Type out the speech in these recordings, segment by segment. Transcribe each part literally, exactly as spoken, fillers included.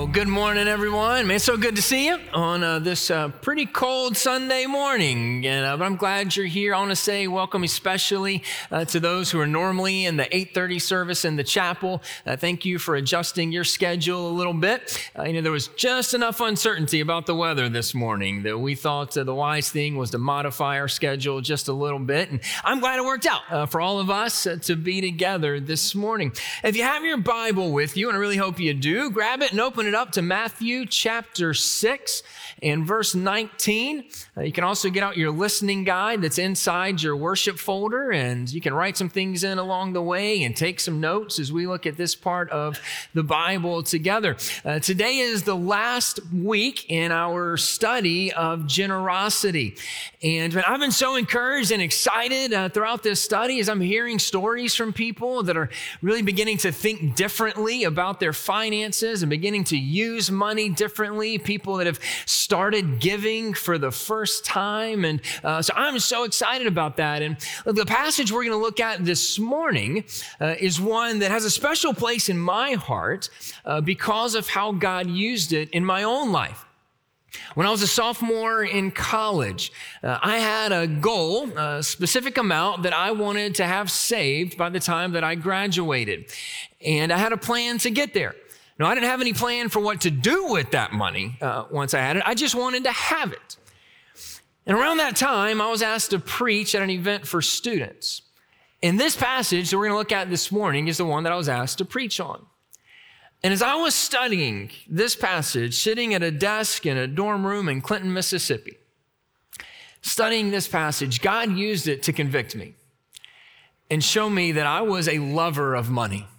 Well, good morning, everyone. Man, it's so good to see you on uh, this uh, pretty cold Sunday morning. And uh, but I'm glad you're here. I want to say welcome especially uh, to those who are normally in the eight thirty service in the chapel. Uh, thank you for adjusting your schedule a little bit. Uh, you know, there was just enough uncertainty about the weather this morning that we thought uh, the wise thing was to modify our schedule just a little bit. And I'm glad it worked out uh, for all of us uh, to be together this morning. If you have your Bible with you, and I really hope you do, grab it and open it up to Matthew chapter six and verse nineteen. Uh, you can also get out your listening guide that's inside your worship folder, and you can write some things in along the way and take some notes as we look at this part of the Bible together. Uh, today is the last week in our study of generosity. And man, I've been so encouraged and excited uh, throughout this study as I'm hearing stories from people that are really beginning to think differently about their finances and beginning to use money differently, people that have started giving for the first time. And uh, so I'm so excited about that. And the passage we're going to look at this morning uh, is one that has a special place in my heart uh, because of how God used it in my own life. When I was a sophomore in college, uh, I had a goal, a specific amount that I wanted to have saved by the time that I graduated. And I had a plan to get there. Now, I didn't have any plan for what to do with that money uh, once I had it. I just wanted to have it. And around that time, I was asked to preach at an event for students. And this passage that we're going to look at this morning is the one that I was asked to preach on. And as I was studying this passage, sitting at a desk in a dorm room in Clinton, Mississippi, studying this passage, God used it to convict me and show me that I was a lover of money.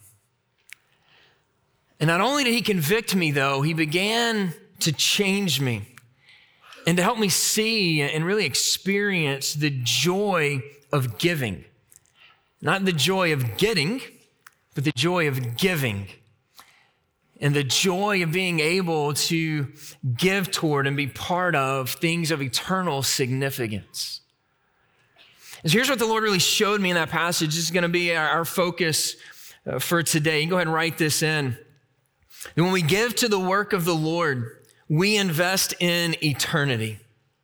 And not only did he convict me, though, he began to change me and to help me see and really experience the joy of giving. Not the joy of getting, but the joy of giving. And the joy of being able to give toward and be part of things of eternal significance. And so here's what the Lord really showed me in that passage. This is going to be our, our focus uh, for today. You can go ahead and write this in. And when we give to the work of the Lord, we invest in eternity.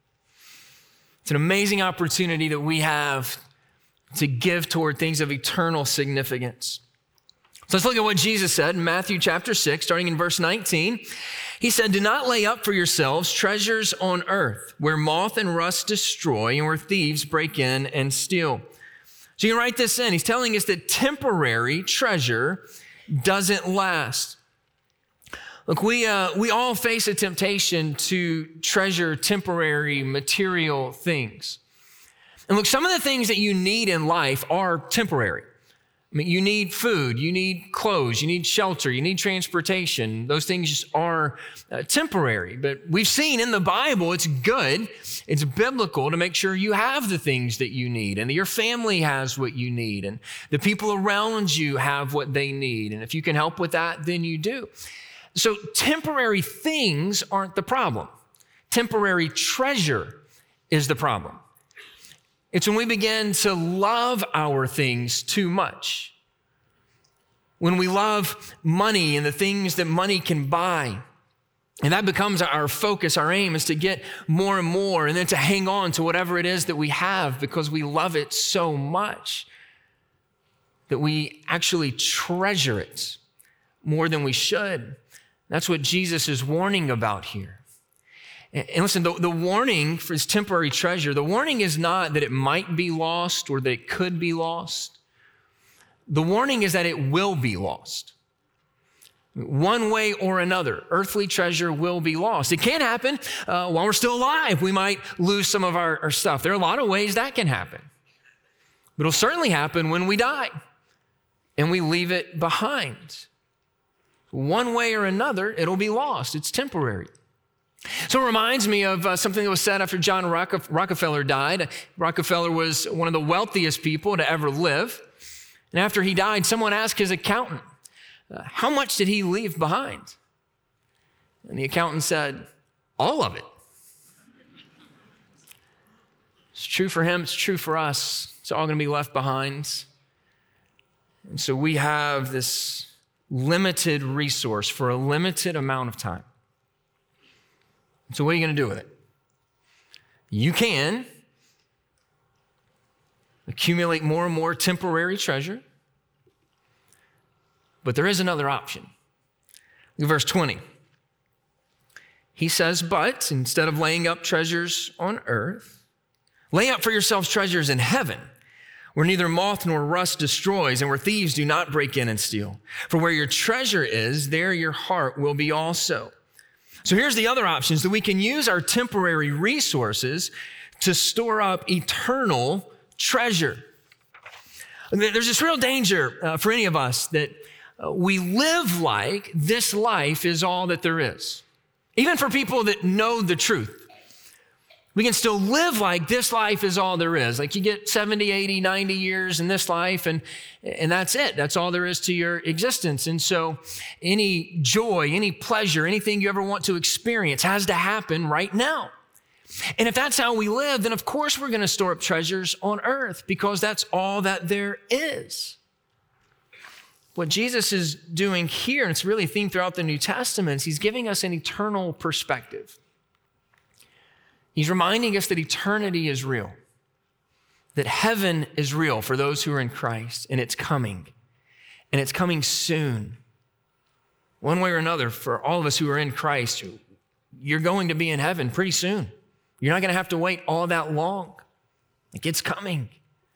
It's an amazing opportunity that we have to give toward things of eternal significance. So let's look at what Jesus said in Matthew chapter six, starting in verse nineteen. He said, "Do not lay up for yourselves treasures on earth, where moth and rust destroy and where thieves break in and steal." So you can write this in. He's telling us that temporary treasure doesn't last. Look, we uh, we all face a temptation to treasure temporary material things. And look, some of the things that you need in life are temporary. I mean, you need food, you need clothes, you need shelter, you need transportation. Those things just are uh, temporary. But we've seen in the Bible, it's good, it's biblical to make sure you have the things that you need and that your family has what you need and the people around you have what they need. And if you can help with that, then you do. So temporary things aren't the problem. Temporary treasure is the problem. It's when we begin to love our things too much. When we love money and the things that money can buy. And that becomes our focus, our aim is to get more and more and then to hang on to whatever it is that we have because we love it so much that we actually treasure it more than we should. That's what Jesus is warning about here. And listen, the, the warning for this temporary treasure, the warning is not that it might be lost or that it could be lost. The warning is that it will be lost. One way or another, earthly treasure will be lost. It can happen uh, while we're still alive. We might lose some of our, our stuff. There are a lot of ways that can happen. But it'll certainly happen when we die and we leave it behind. One way or another, it'll be lost. It's temporary. So it reminds me of uh, something that was said after John Rock- Rockefeller died. Rockefeller was one of the wealthiest people to ever live. And after he died, someone asked his accountant, uh, how much did he leave behind? And the accountant said, all of it. It's true for him. It's true for us. It's all going to be left behind. And so we have this limited resource for a limited amount of time. So what are you going to do with it? You can accumulate more and more temporary treasure, but there is another option. Look at verse twenty. He says, but instead of laying up treasures on earth, lay up for yourselves treasures in heaven, where neither moth nor rust destroys, and where thieves do not break in and steal. For where your treasure is, there your heart will be also. So here's the other options, that we can use our temporary resources to store up eternal treasure. There's this real danger uh, for any of us that uh, we live like this life is all that there is. Even for people that know the truth, we can still live like this life is all there is. Like you get seventy, eighty, ninety years in this life and, and that's it. That's all there is to your existence. And so any joy, any pleasure, anything you ever want to experience has to happen right now. And if that's how we live, then of course we're going to store up treasures on earth because that's all that there is. What Jesus is doing here, and it's really a theme throughout the New Testament, is he's giving us an eternal perspective. He's reminding us that eternity is real, that heaven is real for those who are in Christ, and it's coming, and it's coming soon. One way or another, for all of us who are in Christ, you're going to be in heaven pretty soon. You're not going to have to wait all that long. Like it's coming.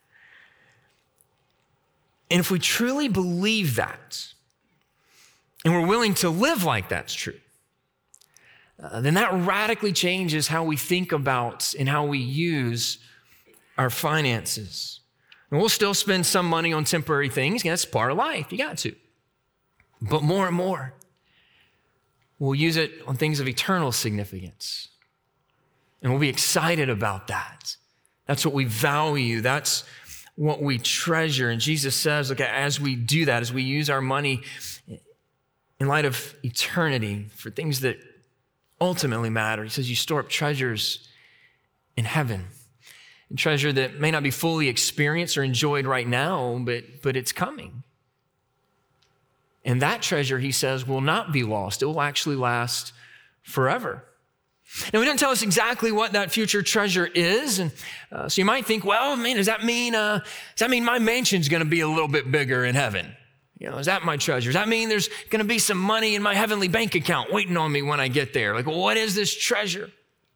And if we truly believe that, and we're willing to live like that's true, uh, then that radically changes how we think about and how we use our finances. And we'll still spend some money on temporary things. That's part of life. You got to. But more and more, we'll use it on things of eternal significance. And we'll be excited about that. That's what we value. That's what we treasure. And Jesus says, look, as we do that, as we use our money in light of eternity for things that ultimately matter, he says you store up treasures in heaven. A treasure that may not be fully experienced or enjoyed right now, but, but it's coming. And that treasure, he says, will not be lost. It will actually last forever. Now, he doesn't tell us exactly what that future treasure is. And uh, so you might think, well, man, does that mean, uh, does that mean my mansion's going to be a little bit bigger in heaven? You know, is that my treasure? Does that mean there's going to be some money in my heavenly bank account waiting on me when I get there? Like, well, what is this treasure?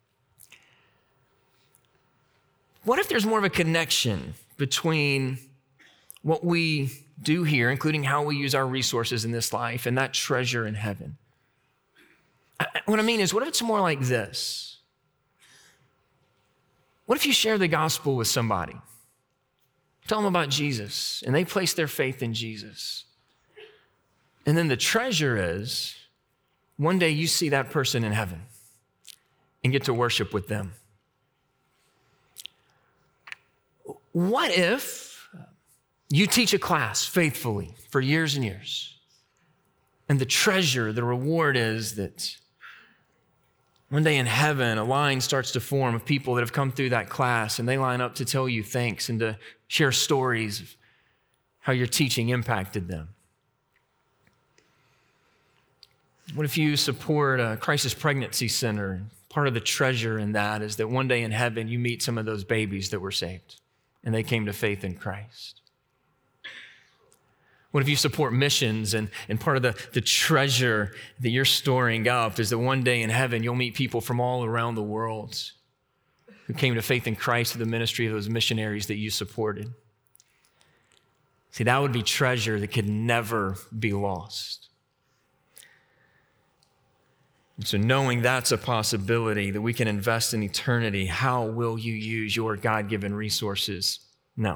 What if there's more of a connection between what we do here, including how we use our resources in this life, and that treasure in heaven? What I mean is, what if it's more like this? What if you share the gospel with somebody? Tell them about Jesus, and they place their faith in Jesus. And then the treasure is, one day you see that person in heaven and get to worship with them. What if you teach a class faithfully for years and years, and the treasure, the reward is that one day in heaven, a line starts to form of people that have come through that class, and they line up to tell you thanks and to share stories of how your teaching impacted them. What if you support a crisis pregnancy center? Part of the treasure in that is that one day in heaven, you meet some of those babies that were saved, and they came to faith in Christ. What if you support missions and, and part of the, the treasure that you're storing up is that one day in heaven, you'll meet people from all around the world who came to faith in Christ through the ministry of those missionaries that you supported. See, that would be treasure that could never be lost. And so knowing that's a possibility, that we can invest in eternity, how will you use your God-given resources? No.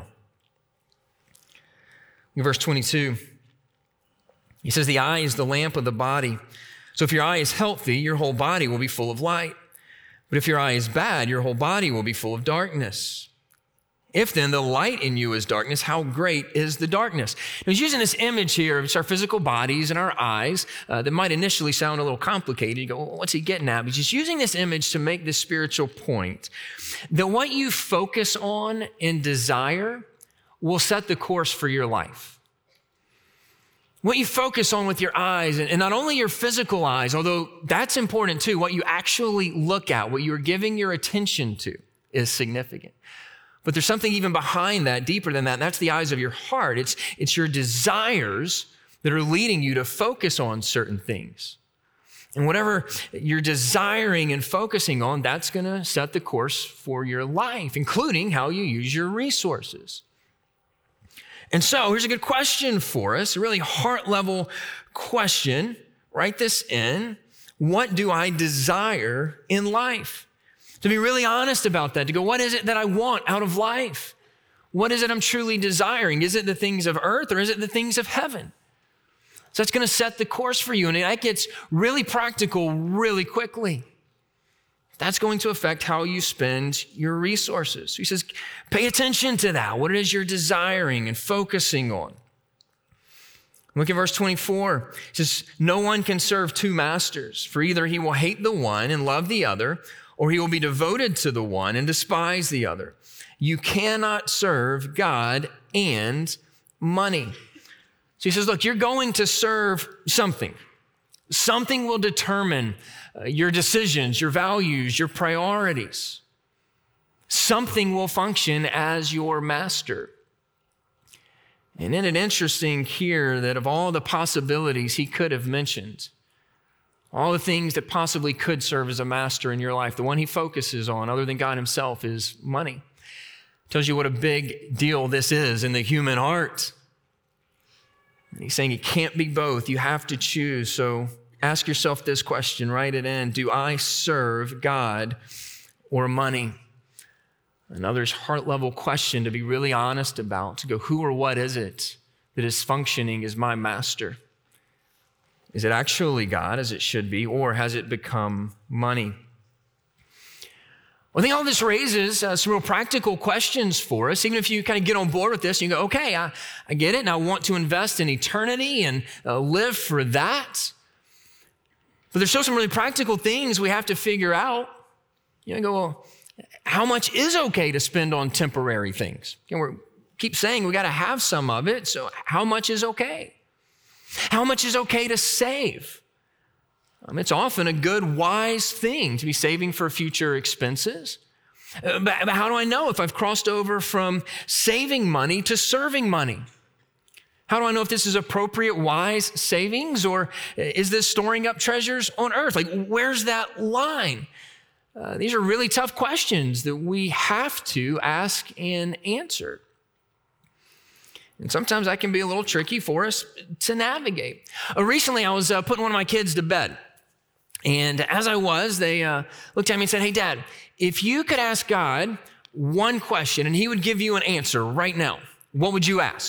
In verse twenty-two, he says, the eye is the lamp of the body. So if your eye is healthy, your whole body will be full of light. But if your eye is bad, your whole body will be full of darkness. If then the light in you is darkness, how great is the darkness? Now, he's using this image here of just our physical bodies and our eyes uh, that might initially sound a little complicated. You go, well, what's he getting at? But he's just using this image to make this spiritual point that what you focus on and desire will set the course for your life. What you focus on with your eyes, and not only your physical eyes, although that's important too, what you actually look at, what you're giving your attention to is significant. But there's something even behind that, deeper than that, and that's the eyes of your heart. It's, it's your desires that are leading you to focus on certain things. And whatever you're desiring and focusing on, that's going to set the course for your life, including how you use your resources. And so here's a good question for us, a really heart-level question. Write this in. What do I desire in life? To be really honest about that, to go, what is it that I want out of life? What is it I'm truly desiring? Is it the things of earth or is it the things of heaven? So that's going to set the course for you. And that gets really practical really quickly. That's going to affect how you spend your resources. So he says, pay attention to that. What it is you're desiring and focusing on. Look at verse twenty-four. It says, no one can serve two masters, for either he will hate the one and love the other, or he will be devoted to the one and despise the other. You cannot serve God and money. So he says, look, you're going to serve something. Something will determine uh, your decisions, your values, your priorities. Something will function as your master. And isn't it interesting here that of all the possibilities he could have mentioned, all the things that possibly could serve as a master in your life, the one he focuses on other than God himself is money. Tells you what a big deal this is in the human heart. And he's saying it can't be both. You have to choose. So ask yourself this question, write it in. Do I serve God or money? Another heart level question to be really honest about, to go, who or what is it that is functioning as my master? Is it actually God as it should be, or has it become money? Well, I think all this raises uh, some real practical questions for us. Even if you kind of get on board with this, you go, okay, I, I get it, and I want to invest in eternity and uh, live for that. But there's still some really practical things we have to figure out. You know, go, well, how much is okay to spend on temporary things? You know, we keep saying we got to have some of it, so how much is okay? How much is okay to save? Um, it's often a good, wise thing to be saving for future expenses. Uh, but, but how do I know if I've crossed over from saving money to serving money? How do I know if this is appropriate, wise savings, or is this storing up treasures on earth? Like, where's that line? Uh, these are really tough questions that we have to ask and answer. And sometimes that can be a little tricky for us to navigate. Uh, recently, I was uh, putting one of my kids to bed. And as I was, they uh, looked at me and said, hey, Dad, if you could ask God one question and he would give you an answer right now, what would you ask?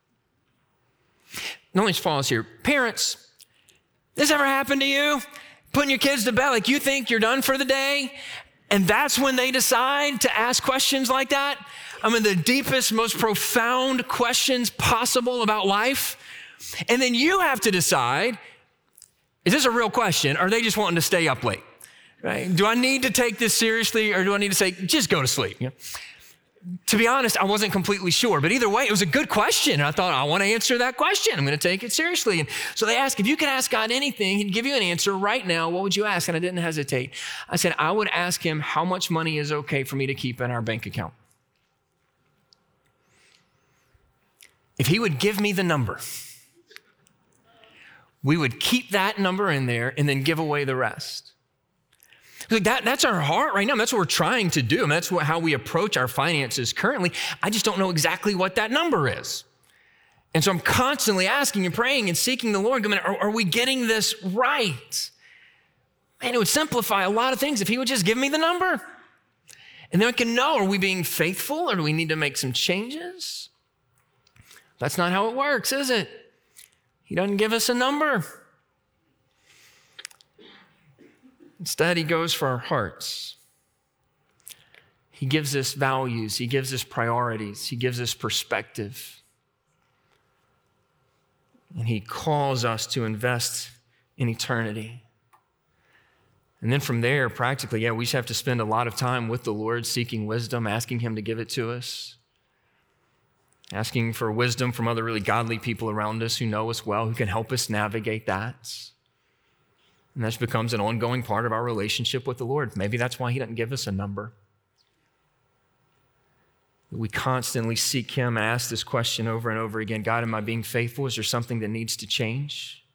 Now, let's pause here. Parents, this ever happened to you? Putting your kids to bed, like you think you're done for the day, and that's when they decide to ask questions like that? I mean, the deepest, most profound questions possible about life. And then you have to decide, is this a real question, or are they just wanting to stay up late? Right? Do I need to take this seriously, or do I need to say, just go to sleep? You know? To be honest, I wasn't completely sure, but either way, it was a good question. And I thought, I want to answer that question. I'm going to take it seriously. And so they asked, if you could ask God anything, he'd give you an answer right now. What would you ask? And I didn't hesitate. I said, I would ask him how much money is okay for me to keep in our bank account. If he would give me the number, we would keep that number in there and then give away the rest. Like that, that's our heart right now. That's what we're trying to do. I mean, that's what, how we approach our finances currently. I just don't know exactly what that number is. And so I'm constantly asking and praying and seeking the Lord. Going, are, are we getting this right? Man, it would simplify a lot of things if he would just give me the number. And then I can know, are we being faithful, or do we need to make some changes? That's not how it works, is it? He doesn't give us a number. Instead, he goes for our hearts. He gives us values. He gives us priorities. He gives us perspective. And he calls us to invest in eternity. And then from there, practically, yeah, we just have to spend a lot of time with the Lord, seeking wisdom, asking him to give it to us. asking for wisdom from other really godly people around us who know us well, who can help us navigate that. And that becomes an ongoing part of our relationship with the Lord. Maybe that's why he doesn't give us a number. We constantly seek him and ask this question over and over again. God, am I being faithful? Is there something that needs to change?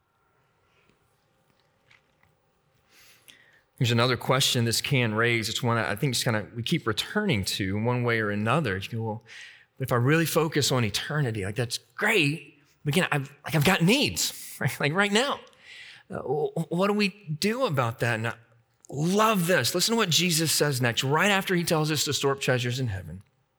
There's another question this can raise. It's one I think just kind of we keep returning to in one way or another. You go, well, but if I really focus on eternity, like that's great. But again, I've, like I've got needs, right? Like right now. Uh, what do we do about that? And I love this. Listen to what Jesus says next, right after he tells us to store up treasures in heaven.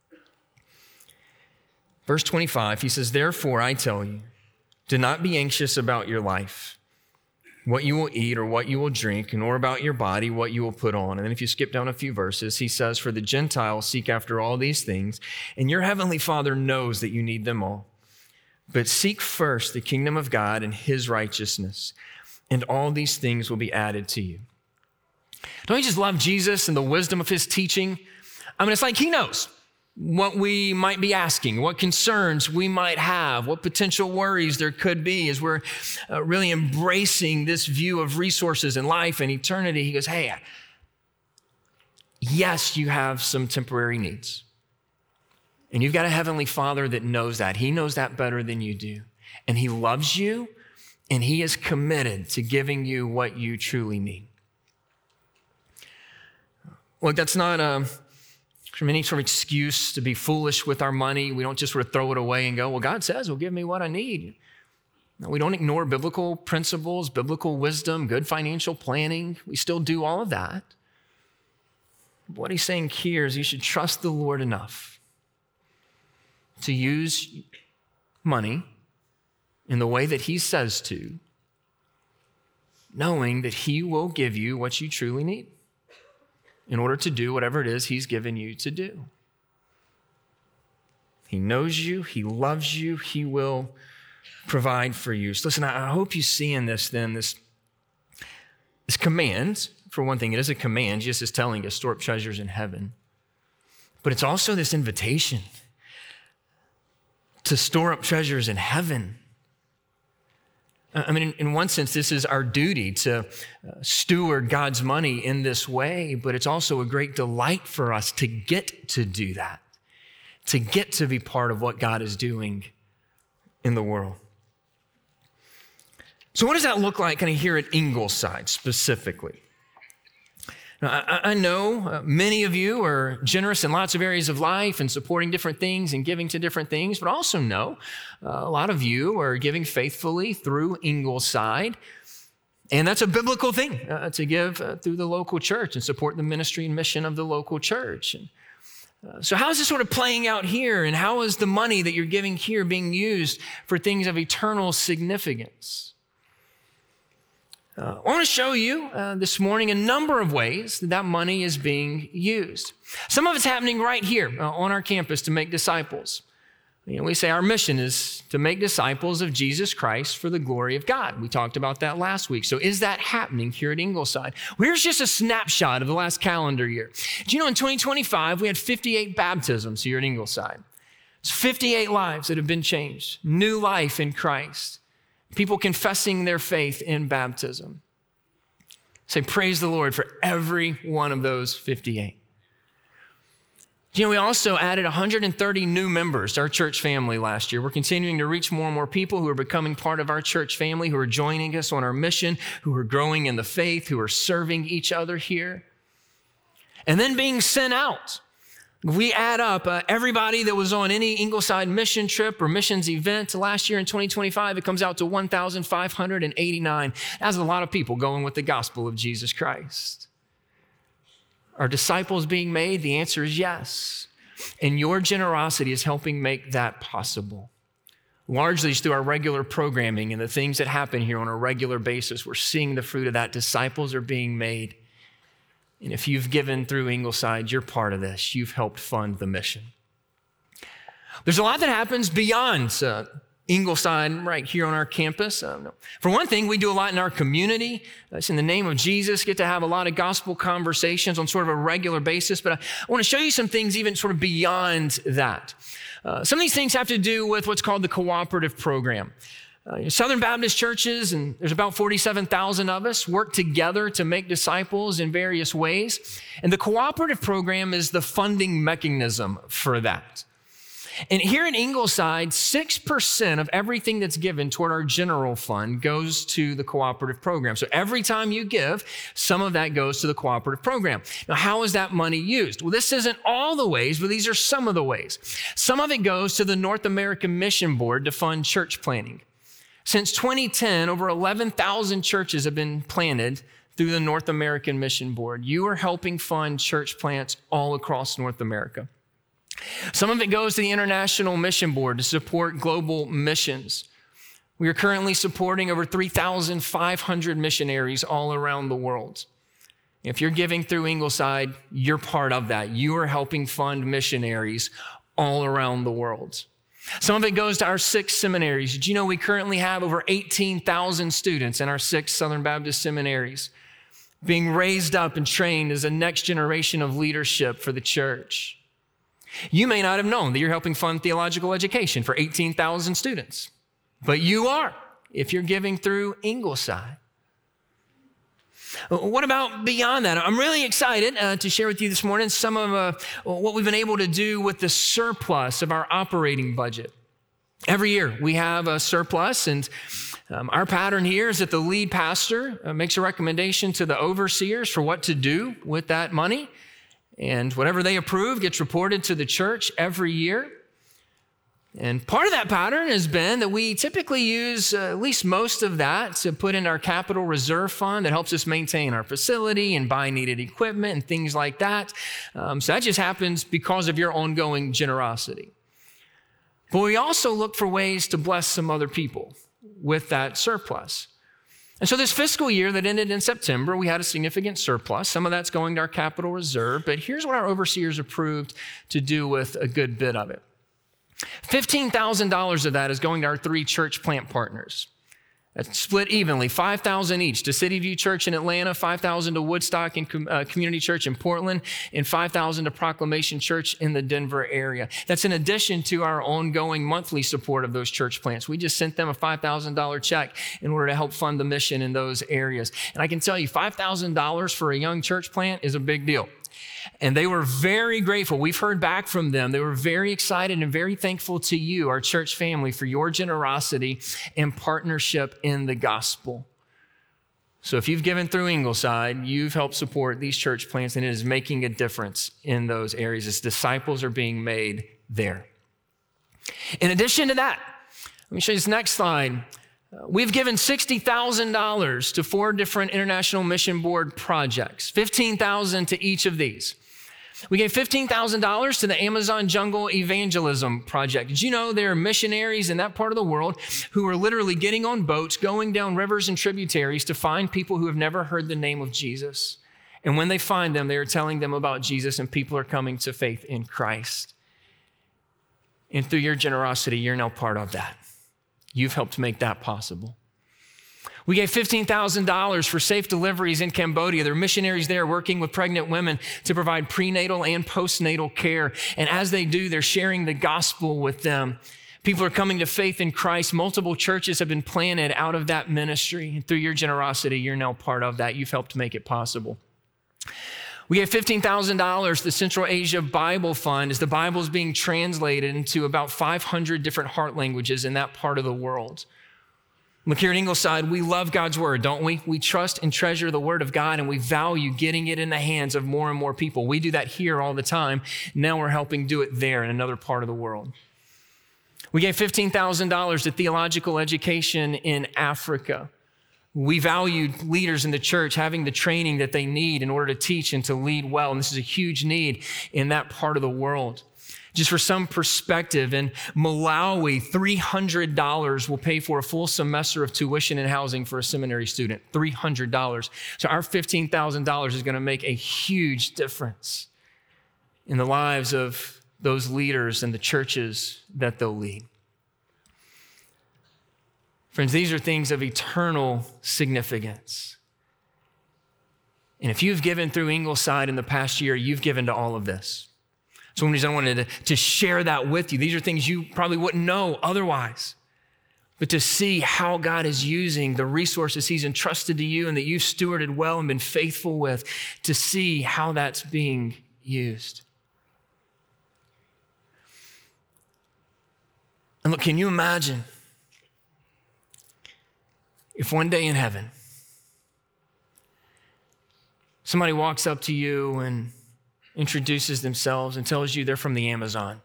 Verse twenty-five, he says, therefore I tell you, do not be anxious about your life, what you will eat or what you will drink, nor about your body, what you will put on. And then if you skip down a few verses, he says, for the Gentiles seek after all these things, and your heavenly Father knows that you need them all. But seek first the kingdom of God and his righteousness, and all these things will be added to you. Don't you just love Jesus and the wisdom of his teaching? I mean, it's like he knows what we might be asking, what concerns we might have, what potential worries there could be as we're uh, really embracing this view of resources and life and eternity. He goes, hey, yes, you have some temporary needs. And you've got a heavenly Father that knows that. He knows that better than you do. And he loves you, and he is committed to giving you what you truly need. Look, that's not a... from any sort of excuse to be foolish with our money. We don't just sort of throw it away and go, well, God says he'll give me what I need. No, we don't ignore biblical principles, biblical wisdom, good financial planning. We still do all of that. But what he's saying here is you should trust the Lord enough to use money in the way that he says to, knowing that he will give you what you truly need in order to do whatever it is he's given you to do. He knows you, he loves you, he will provide for you. So listen, I hope you see in this then, this, this command. For one thing, it is a command. Jesus is telling us, store up treasures in heaven. But it's also this invitation to store up treasures in heaven. I mean, in, in one sense, this is our duty to uh, steward God's money in this way, but it's also a great delight for us to get to do that, to get to be part of what God is doing in the world. So what does that look like kind of here at Ingleside specifically? Now, I, I know uh, many of you are generous in lots of areas of life and supporting different things and giving to different things, but also know uh, a lot of you are giving faithfully through Ingleside. And that's a biblical thing uh, to give uh, through the local church and support the ministry and mission of the local church. And, uh, so how is this sort of playing out here? And how is the money that you're giving here being used for things of eternal significance? Uh, I want to show you uh, this morning a number of ways that that money is being used. Some of it's happening right here uh, on our campus to make disciples. You know, we say our mission is to make disciples of Jesus Christ for the glory of God. We talked about that last week. So is that happening here at Ingleside? Well, here's just a snapshot of the last calendar year. Do you know in twenty twenty-five, we had fifty-eight baptisms here at Ingleside. It's fifty-eight lives that have been changed. New life in Christ. People confessing their faith in baptism. Say, praise the Lord for every one of those fifty-eight. You know, we also added one hundred thirty new members to our church family last year. We're continuing to reach more and more people who are becoming part of our church family, who are joining us on our mission, who are growing in the faith, who are serving each other here. And then being sent out. We add up uh, everybody that was on any Ingleside mission trip or missions event last year in twenty twenty-five, it comes out to one thousand five hundred eighty-nine. That's a lot of people going with the gospel of Jesus Christ. Are disciples being made? The answer is yes. And your generosity is helping make that possible. Largely through our regular programming and the things that happen here on a regular basis, we're seeing the fruit of that. Disciples are being made. And if you've given through Ingleside, you're part of this. You've helped fund the mission. There's a lot that happens beyond uh, Ingleside, right here on our campus. Uh, no. For one thing, we do a lot in our community. It's in the name of Jesus, get to have a lot of gospel conversations on sort of a regular basis. But I, I want to show you some things even sort of beyond that. Uh, some of these things have to do with what's called the cooperative program. Uh, Southern Baptist churches, and there's about forty-seven thousand of us, work together to make disciples in various ways. And the cooperative program is the funding mechanism for that. And here in Ingleside, six percent of everything that's given toward our general fund goes to the cooperative program. So every time you give, some of that goes to the cooperative program. Now, how is that money used? Well, this isn't all the ways, but these are some of the ways. Some of it goes to the North American Mission Board to fund church planting. Since twenty ten, over eleven thousand churches have been planted through the North American Mission Board. You are helping fund church plants all across North America. Some of it goes to the International Mission Board to support global missions. We are currently supporting over three thousand five hundred missionaries all around the world. If you're giving through Ingleside, you're part of that. You are helping fund missionaries all around the world. Some of it goes to our six seminaries. Did you know we currently have over eighteen thousand students in our six Southern Baptist seminaries being raised up and trained as a next generation of leadership for the church? You may not have known that you're helping fund theological education for eighteen thousand students, but you are if you're giving through Ingleside. What about beyond that? I'm really excited uh, to share with you this morning some of uh, what we've been able to do with the surplus of our operating budget. Every year we have a surplus, and um, our pattern here is that the lead pastor uh, makes a recommendation to the overseers for what to do with that money. And whatever they approve gets reported to the church every year. And part of that pattern has been that we typically use uh, at least most of that to put in our capital reserve fund that helps us maintain our facility and buy needed equipment and things like that. Um, so that just happens because of your ongoing generosity. But we also look for ways to bless some other people with that surplus. And so this fiscal year that ended in September, we had a significant surplus. Some of that's going to our capital reserve, but here's what our overseers approved to do with a good bit of it. fifteen thousand dollars of that is going to our three church plant partners. That's split evenly, five thousand dollars each to City View Church in Atlanta, five thousand dollars to Woodstock and uh, Community Church in Portland, and five thousand dollars to Proclamation Church in the Denver area. That's in addition to our ongoing monthly support of those church plants. We just sent them a five thousand dollars check in order to help fund the mission in those areas. And I can tell you, five thousand dollars for a young church plant is a big deal. And they were very grateful. We've heard back from them. They were very excited and very thankful to you, our church family, for your generosity and partnership in the gospel. So if you've given through Ingleside, you've helped support these church plants, and it is making a difference in those areas as disciples are being made there. In addition to that, let me show you this next slide. We've given sixty thousand dollars to four different International Mission Board projects, fifteen thousand dollars to each of these. We gave fifteen thousand dollars to the Amazon Jungle Evangelism Project. Did you know there are missionaries in that part of the world who are literally getting on boats, going down rivers and tributaries to find people who have never heard the name of Jesus? And when they find them, they are telling them about Jesus, and people are coming to faith in Christ. And through your generosity, you're now part of that. You've helped make that possible. We gave fifteen thousand dollars for safe deliveries in Cambodia. There are missionaries there working with pregnant women to provide prenatal and postnatal care. And as they do, they're sharing the gospel with them. People are coming to faith in Christ. Multiple churches have been planted out of that ministry. And through your generosity, you're now part of that. You've helped make it possible. We gave fifteen thousand dollars to the Central Asia Bible Fund as the Bible is being translated into about five hundred different heart languages in that part of the world. Look, here at Ingleside, we love God's word, don't we? We trust and treasure the word of God, and we value getting it in the hands of more and more people. We do that here all the time. Now we're helping do it there in another part of the world. We gave fifteen thousand dollars to theological education in Africa. We value leaders in the church having the training that they need in order to teach and to lead well. And this is a huge need in that part of the world. Just for some perspective, in Malawi, three hundred dollars will pay for a full semester of tuition and housing for a seminary student, three hundred dollars. So our fifteen thousand dollars is going to make a huge difference in the lives of those leaders and the churches that they'll lead. Friends, these are things of eternal significance. And if you've given through Ingleside in the past year, you've given to all of this. So one reason I wanted to, to share that with you. These are things you probably wouldn't know otherwise. But to see how God is using the resources he's entrusted to you and that you've stewarded well and been faithful with, to see how that's being used. And look, can you imagine if one day in heaven, somebody walks up to you and introduces themselves and tells you they're from the Amazon.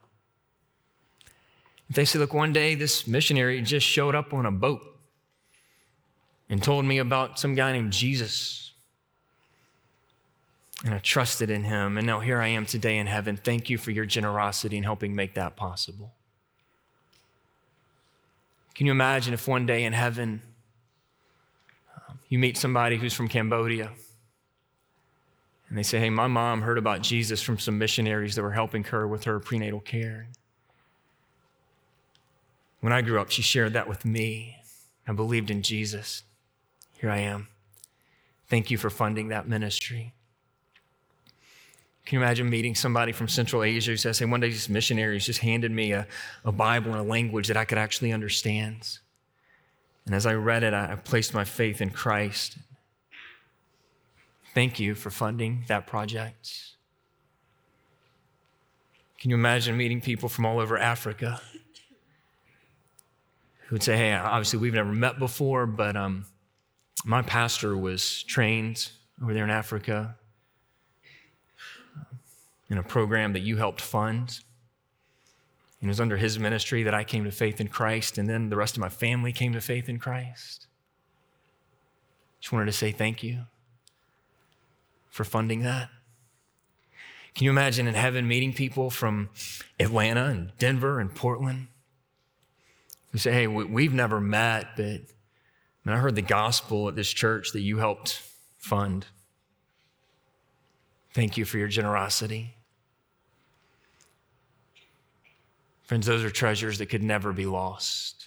If they say, look, one day this missionary just showed up on a boat and told me about some guy named Jesus. And I trusted in him. And now here I am today in heaven. Thank you for your generosity in helping make that possible. Can you imagine if one day in heaven um, you meet somebody who's from Cambodia and they say, hey, my mom heard about Jesus from some missionaries that were helping her with her prenatal care. When I grew up, she shared that with me. I believed in Jesus. Here I am. Thank you for funding that ministry. Can you imagine meeting somebody from Central Asia who says, hey, one day these missionaries just handed me a, a Bible in a language that I could actually understand. And as I read it, I placed my faith in Christ. Thank you for funding that project. Can you imagine meeting people from all over Africa who would say, hey, obviously we've never met before, but um, my pastor was trained over there in Africa in a program that you helped fund. And it was under his ministry that I came to faith in Christ, and then the rest of my family came to faith in Christ. Just wanted to say thank you for funding that. Can you imagine in heaven meeting people from Atlanta and Denver and Portland who say, hey, we've never met, but I heard the gospel at this church that you helped fund. Thank you for your generosity. Friends, those are treasures that could never be lost.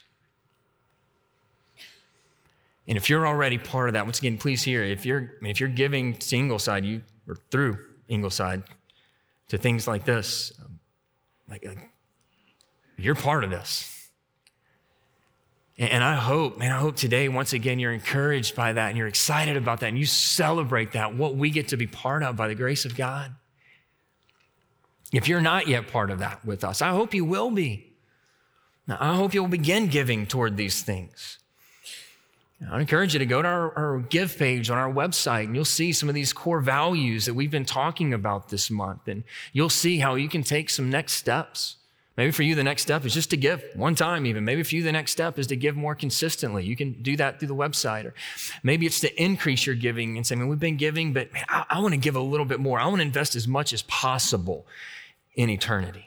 And if you're already part of that, once again, please hear, if you're, I mean, if you're giving to Ingleside, you, or through Ingleside, to things like this, like, like you're part of this. And, and I hope, man, I hope today, once again, you're encouraged by that and you're excited about that and you celebrate that, what we get to be part of by the grace of God. If you're not yet part of that with us, I hope you will be. Now, I hope you'll begin giving toward these things. I encourage you to go to our, our give page on our website and you'll see some of these core values that we've been talking about this month. And you'll see how you can take some next steps. Maybe for you, the next step is just to give one time even. Maybe for you, the next step is to give more consistently. You can do that through the website. Or maybe it's to increase your giving and say, man, we've been giving, but man, I, I want to give a little bit more. I want to invest as much as possible in eternity.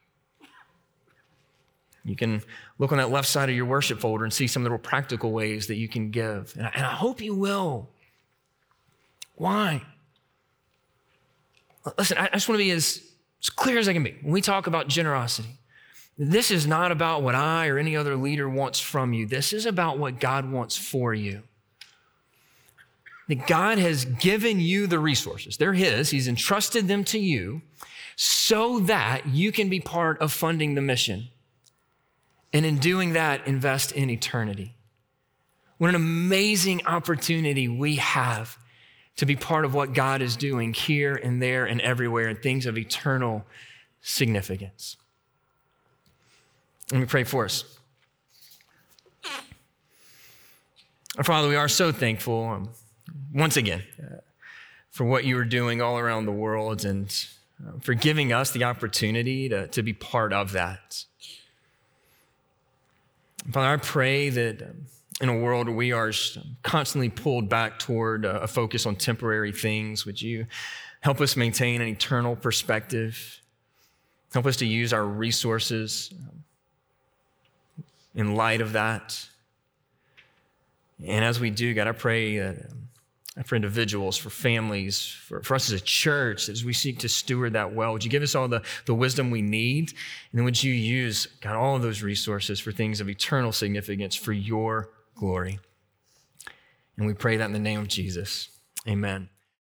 You can look on that left side of your worship folder and see some of the real practical ways that you can give. And I, and I hope you will. Why? Listen, I, I just want to be as, as clear as I can be. When we talk about generosity, this is not about what I or any other leader wants from you. This is about what God wants for you. That God has given you the resources. They're his. He's entrusted them to you so that you can be part of funding the mission. And in doing that, invest in eternity. What an amazing opportunity we have to be part of what God is doing here and there and everywhere and things of eternal significance. Let me pray for us. Our Father, we are so thankful um, once again uh, for what you are doing all around the world and uh, for giving us the opportunity to, to be part of that. Father, I pray that um, in a world where we are constantly pulled back toward a, a focus on temporary things, would you help us maintain an eternal perspective? Help us to use our resources um, in light of that. And as we do, God, I pray that um, for individuals, for families, for, for us as a church, as we seek to steward that well, would you give us all the, the wisdom we need? And then would you use, God, all of those resources for things of eternal significance for your glory. And we pray that in the name of Jesus. Amen.